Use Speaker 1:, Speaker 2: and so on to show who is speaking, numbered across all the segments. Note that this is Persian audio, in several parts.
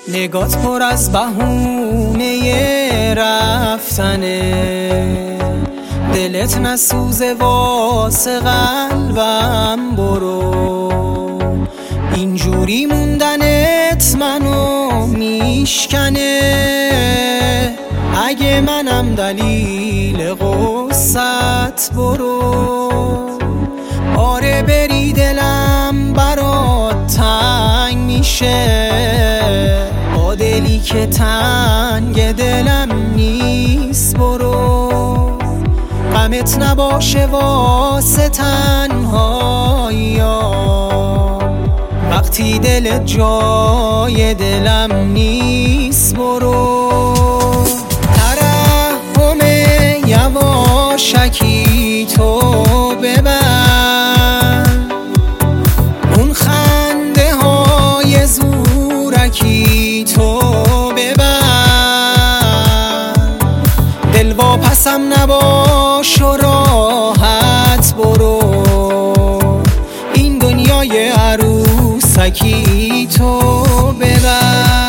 Speaker 1: نگات پر از بهونه رفتنه، دلت نسوزه واسه قلبم، برو. اینجوری موندنت منو میشکنه، اگه منم دلیل غصت، برو. آره بری دلم برات تنگ میشه، با دلی که تنگ دلم نیست، برو. غمت نباشه واسه تنهایی‌ام، وقتی دلت جای دلم نیست، برو. ترحم یواشکی تو ببر، اون خنده های زورکی تو ببر، دل واپسم نباش و راحت برو. این دنیای عروسکی تو ببر.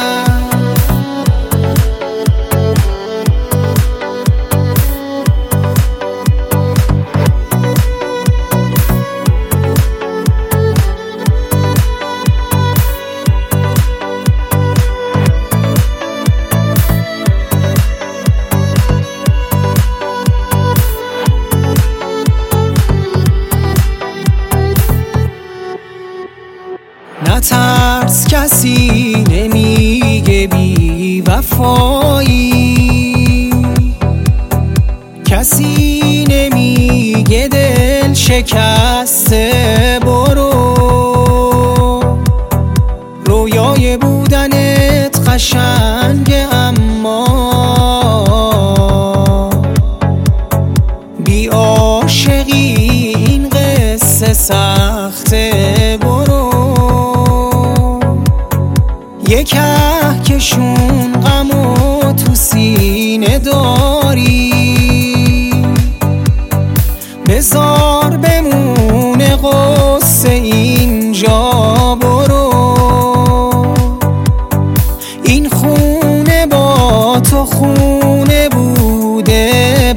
Speaker 1: نترس کسی نمیگه بی وفایی، کسی نمیگه دل شکسته، برو. رویای بودنت قشنگه اما بی عاشقی این قصه سخته، برو. یه کهکشون غمو تو سینه داری، بذار بمونه قصه اینجا، برو. این خونه با تو خونه بوده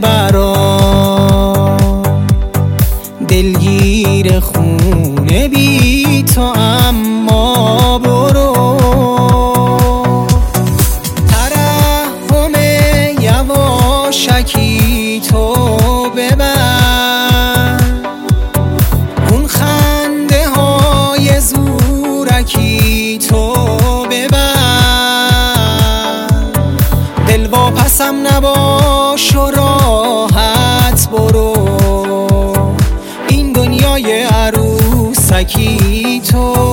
Speaker 1: برام، دلگیر خونه بی تو اما، برو. شکی تو ببر، اون خنده های زورکی تو ببر، دل واپسم نباش و راحت برو. این دنیای عروسکی تو